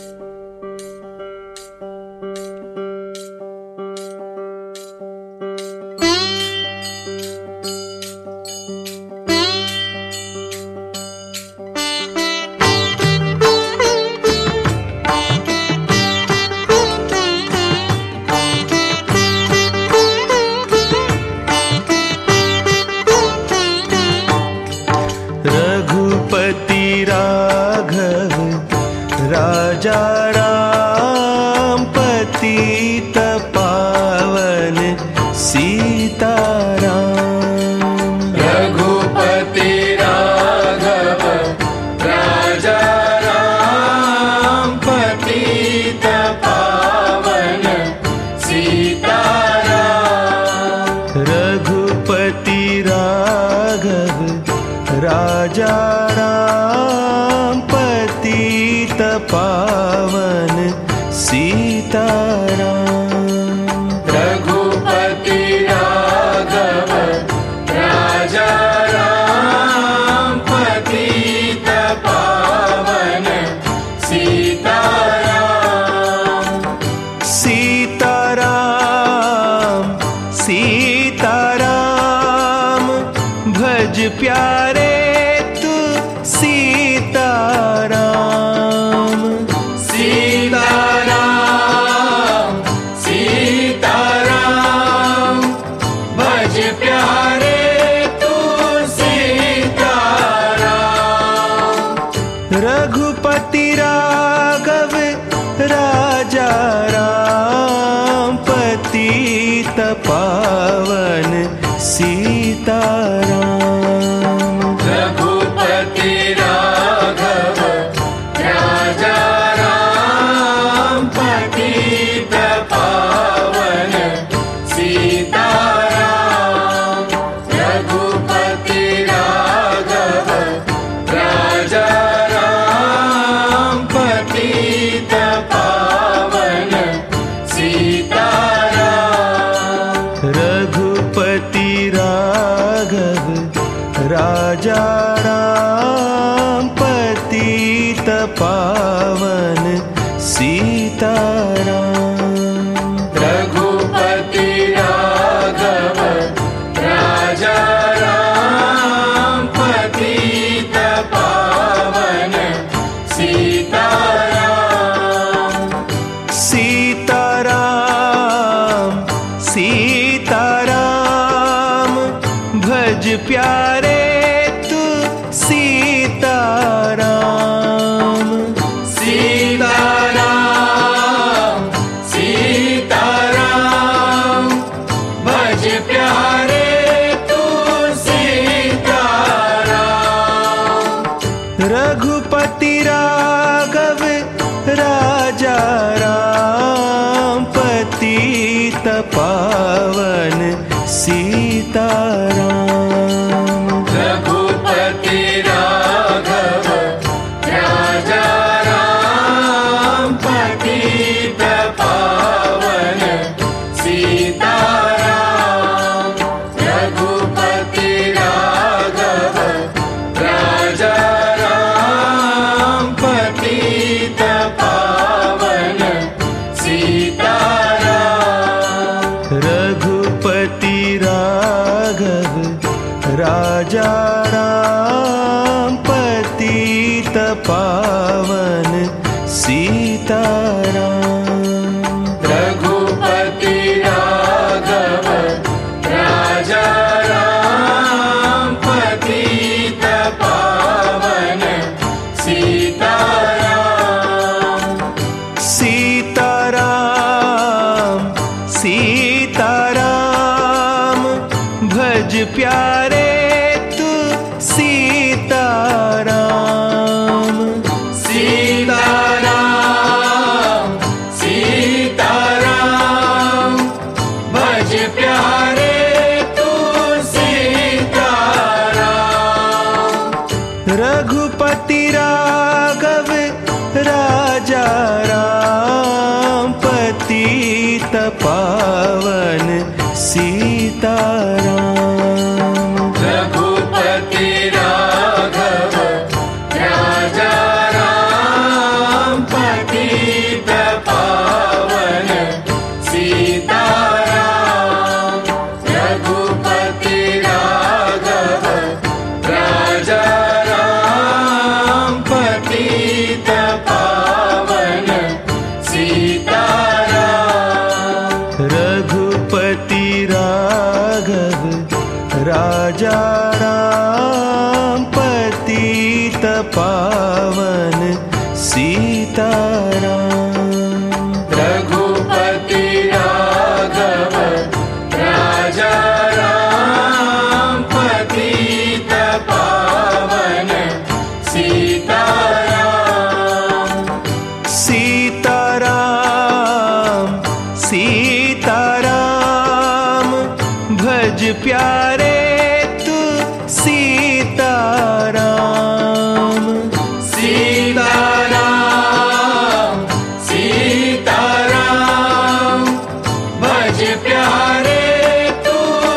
रघुपति राघव राजा राम, पतित पावन सीताराम। रघुपति राघव राजा राम, पतित पावन सीताराम। रघुपति राघव राजा राम, पतित पावन सीताराम। रघुपति राघव राजा राम, पतित पावन सीताराम। सीताराम सीताराम, भज प्यारे तू सीताराम। सीताराम सीताराम, भज प्यारे तू सीताराम। रघुपति राघव राजा राम, पतित पावन सीताराम। रघुपति राघव राजा राम, पतित पावन सीताराम। रघुपति राघव राजा राम, पतित पावन सीताराम। रघुपति राघव राजा राम, पतित पावन सीताराम। रघुपति राघव राजा राम, पतित पावन सीताराम। सीताराम सीताराम, भज प्यारे तू सीताराम। सीताराम सीताराम, भज प्यारे तू सीताराम। रघुपति राघव राजा राम, पतित पावन सीताराम। रघुपति राघव राजा राम, पतित पावन सीताराम। रघुपति राघव राजा राम, पतित पावन सीताराम। रघुपति राघव सीताराम। रघुपति राघव राजा राम पतित पावन सीताराम। सीताराम सीताराम भज प्यारे तू सीताराम। सीताराम सीताराम भज प्यारे तू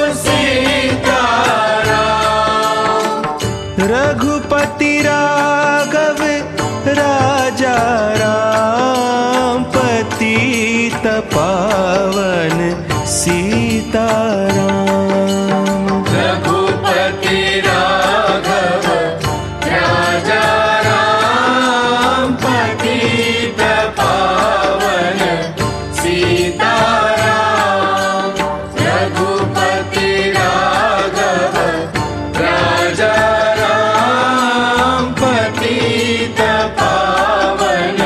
सीताराम। रघुपति राघव राजा राम पतित पावन सीताराम। रघुपति राघव राजा राम पतित पावन सीताराम। रघुपति राघव राजा राम पतित पावन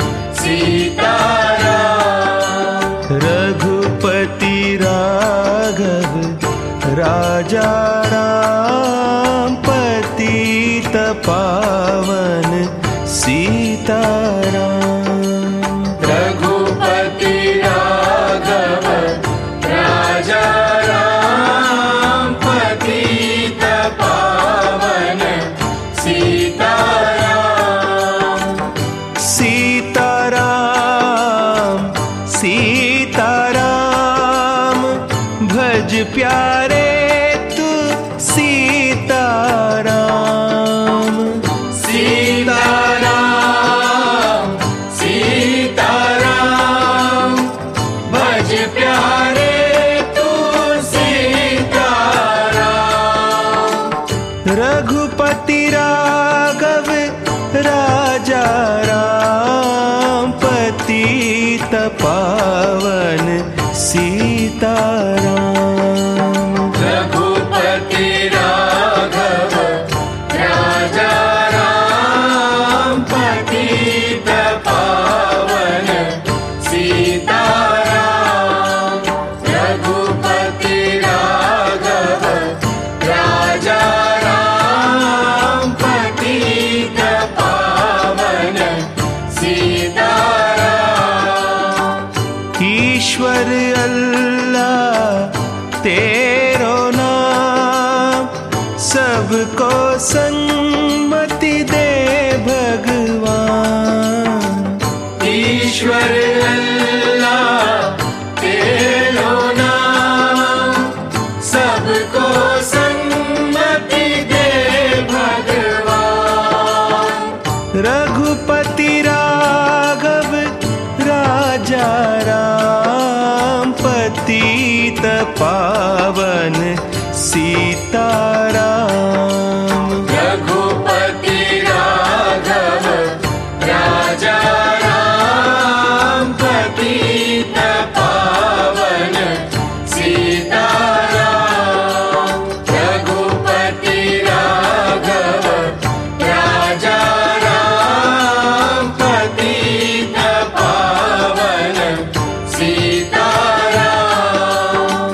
सीताराम। रघुपति राघव राजा राम पतित पावन सीताराम। रघुपति राघव राजा राम पतित पावन सीताराम। सीताराम सीताराम भज प्यारे तू सीताराम। सीताराम सीताराम भज प्यारे तू सीताराम। रघुपति राघव राजा राम पतित पावन सीताराम। रघुपति राघव राजा राम पतित पावन सीताराम। रघुपति राघव राजा राम पतित पावन सीताराम। ईश्वर अल्लाह तेरो नाम सबको सन्मति दे भगवान। ईश्वर अल्लाह तेरो नाम सबको सन्मति दे भगवान। रघुपति राघव राजा राम पतित पावन सीताराम। रघुपति राघव राजा राम पतित पावन सीताराम। रघुपति राघव राजा राम पतित पावन सीताराम।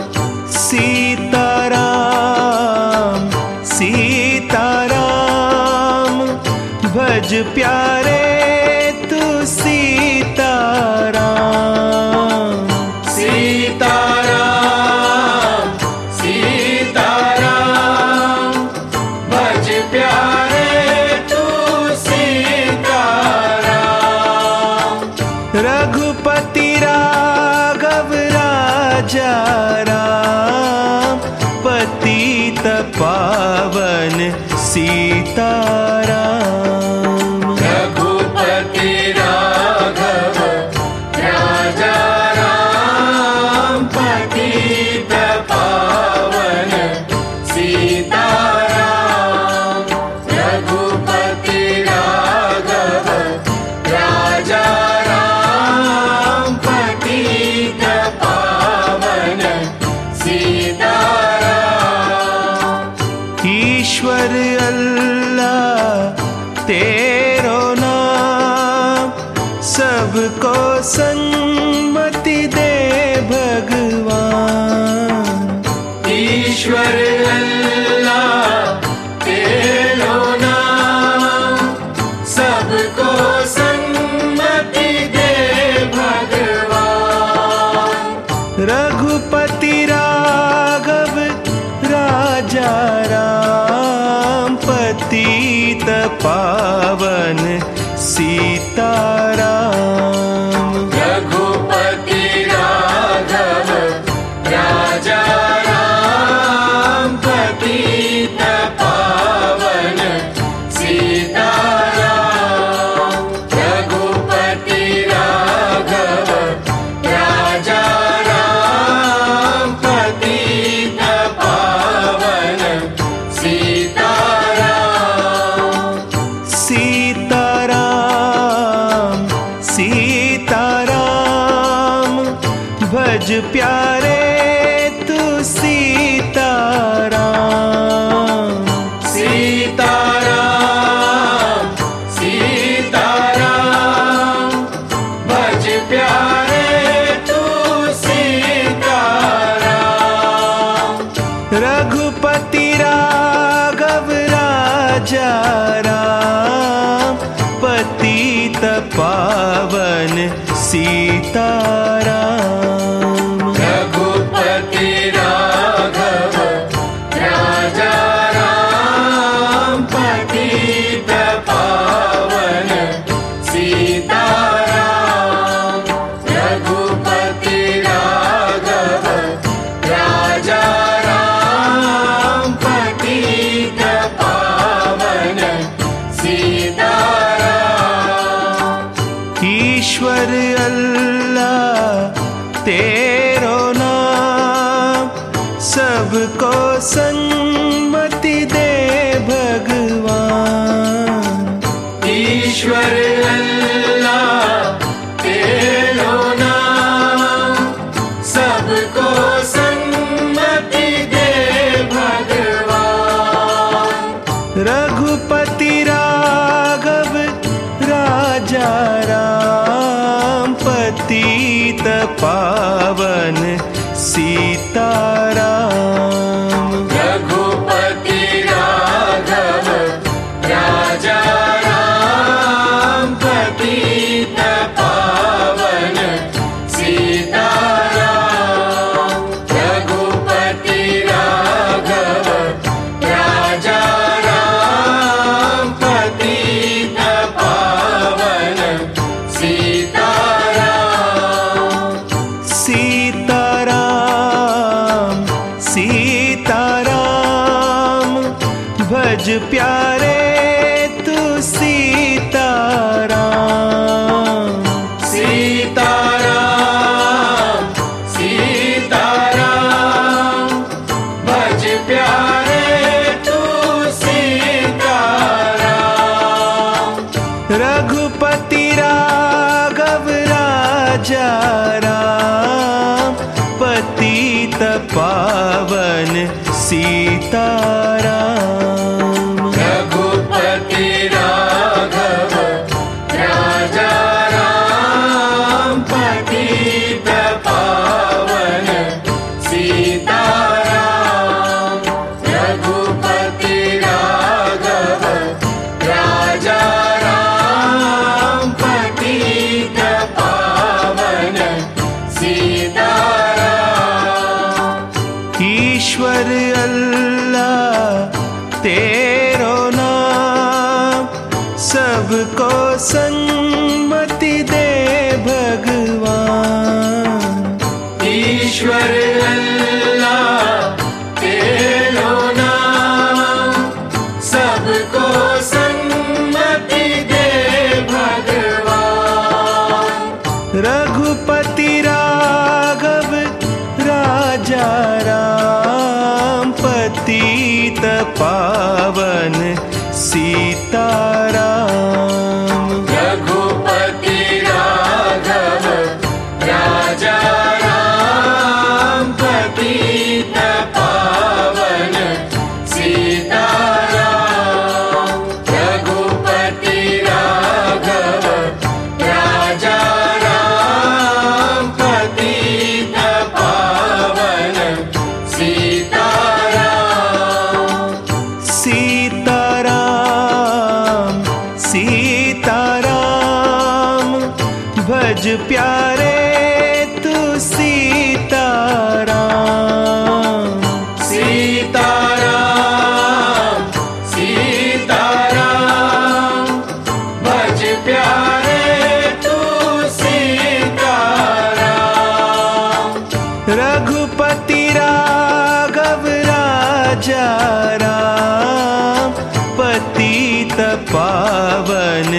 सीताराम सीताराम भज प्यारे तू सीताराम। सीताराम सीताराम भज प्यारे तू सीताराम। रघुपति राघव राजा राम पतित पावन सीताराम। रघुपति राघव राजा राम पतित पावन सीताराम। रघुपति राघव राजा राम पतित पावन सीताराम। ईश्वर अल्लाह सबको सन्मति दे भगवान। ईश्वर अल्लाह तेरो नाम, सबको सन्मति दे भगवान। रघुपति राघव राजा राम, पतित पावन सीताराम। रघुपति राघव राजा राम, पतित पावन सीताराम। रघुपति राघव राजा राम, पतित पावन सीताराम। सीताराम सीताराम, भज प्यारे तू सीताराम। सीताराम सीताराम, भज प्यारे तू सीताराम। रघुपति राघव राजा राम, पतित पावन सीताराम। रघुपति राघव राजा राम, पतित पावन सीताराम। रघुपति राघव राजा राम, पतित पावन सीताराम। ईश्वर अल्लाह तेरो नाम, सबको सन्मति दे भगवान। ईश्वर अल्लाह तेरो नाम, सबको सन्मति दे भगवान। रघुपति राघव राजा राम, पतित पावन सीताराम। रघुपति राघव राजा राम, पतित पावन सीताराम। रघुपति राघव राजा राम, पतित पावन सीताराम। सीताराम सीताराम, भज प्यारे तू सीताराम। सीताराम सीताराम, भज प्यारे तू सीताराम। रघुपति राघव राजा राम, पतित पावन सीताराम। रघुपति राघव राजा राम, पतित पावन सीताराम। रघुपति राघव राजा राम, पतित पावन सीताराम। ईश्वर अल्लाह तेरो नाम, सबको सन्मति दे भगवान। ईश्वर अल्लाह तेरो नाम, सबको सन्मति दे भगवान। रघुपति राघव राजा राम, पतित पावन सीताराम। रघुपति राघव राजा राम, पतित पावन सीताराम। रघुपति राघव राजा भज प्यारे तू सीताराम। सीताराम सीताराम भज प्यारे तू सीताराम। रघुपति राघव राजा राम पतित पावन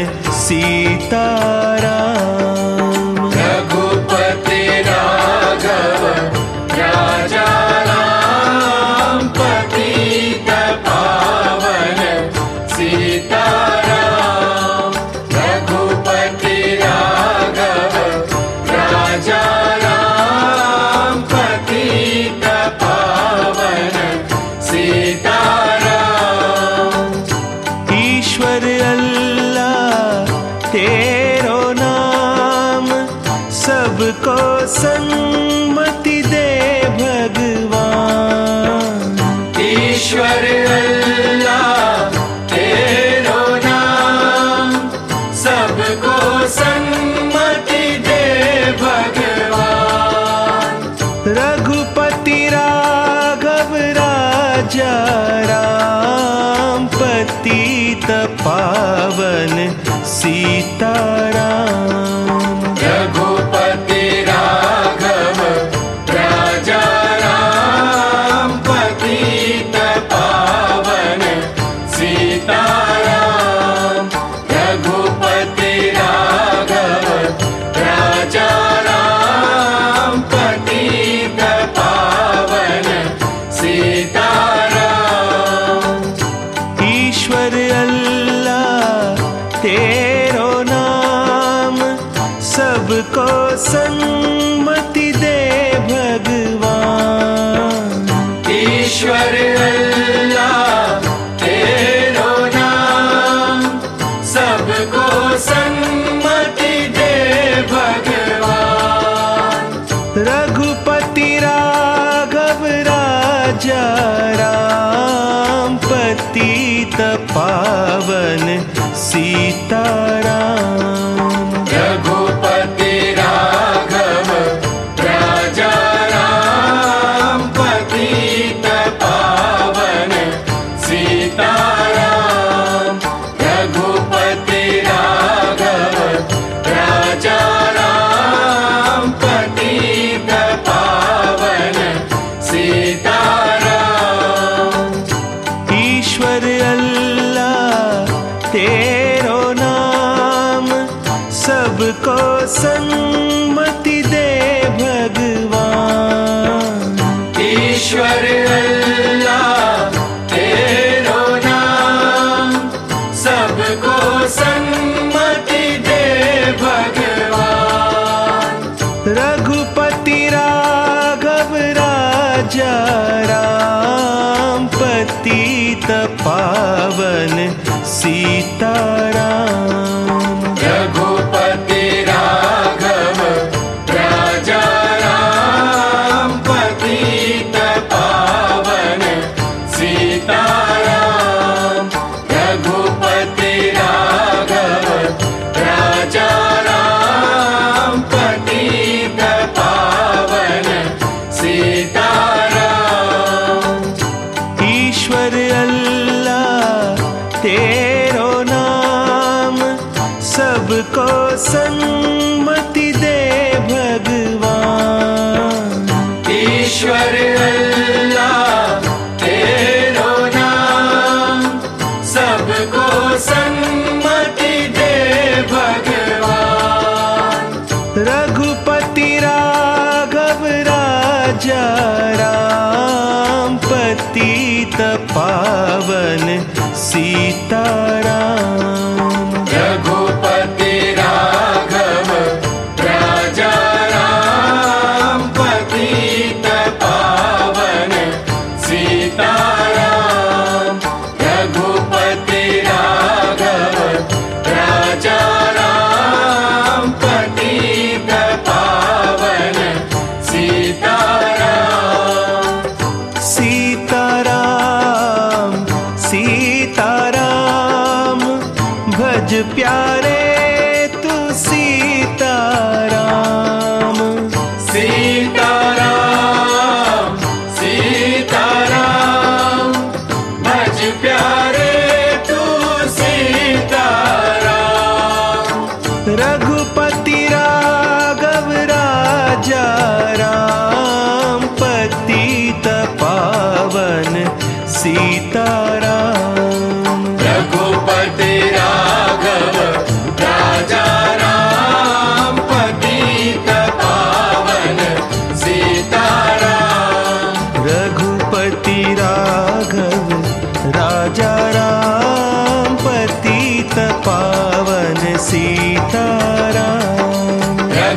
सीताराम। रघुपति राघव राजा राम पतित पावन सीताराम। रघुपति राघव राजा राम पतित पावन सीताराम। ईश्वर अल्लाह तेरो नाम सबको सन्मति दे भगवान। ईश्वर अल्लाह तेरो नाम सबको सन्मति दे भगवान। रघुपति राघव राजा राम पतित पावन सीताराम। रघुपति राघव राजा राम पतित पावन सीताराम। रघुपति राघव राजा राम पतित पावन सीताराम। ईश्वर अल्लाह तेरो नाम सबको सन्मति दे भगवान। ईश्वर अल्लाह तेरो नाम सबको सन्मति दे भगवान। रघुपति राघव राजा राम पतित पावन सीताराम। रघुपति राघव राजा राम पतित पावन सीताराम। रघुपति राघव राजा राम पतित पावन सीताराम। ईश्वर अल्लाह तेरो नाम सबको सन्मति दे भगवान। ईश्वर अल्लाह तेरो नाम सबको सन्मति दे भगवान। रघुपति राघव राजा राम पतित पावन सीताराम। रघुपति राघव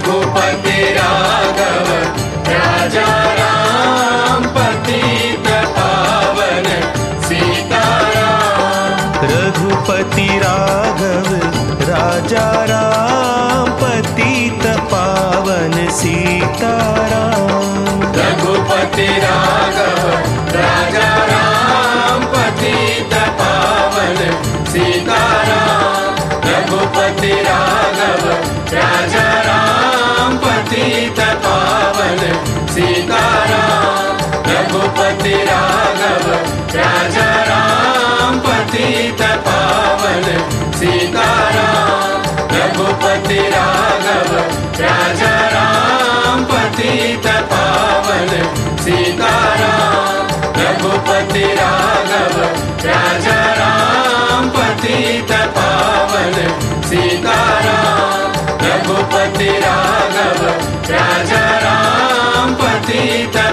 रघुपति राघव राजा राम पतित पावन सीताराम। रघुपति राघव राजा राम पतित पावन सीताराम। रघुपति राघव राजा राम पतित पावन सीताराम। रघुपति राघव राजा राम पतित पावन सीताराम। रघुपति राघव राजा राम पतित पावन सीताराम। रघुपति राघव राजा राम पतित पावन सीताराम। रघुपति राघव राजा राम पतित पावन सीताराम। रघुपति राघव राजा राम पतित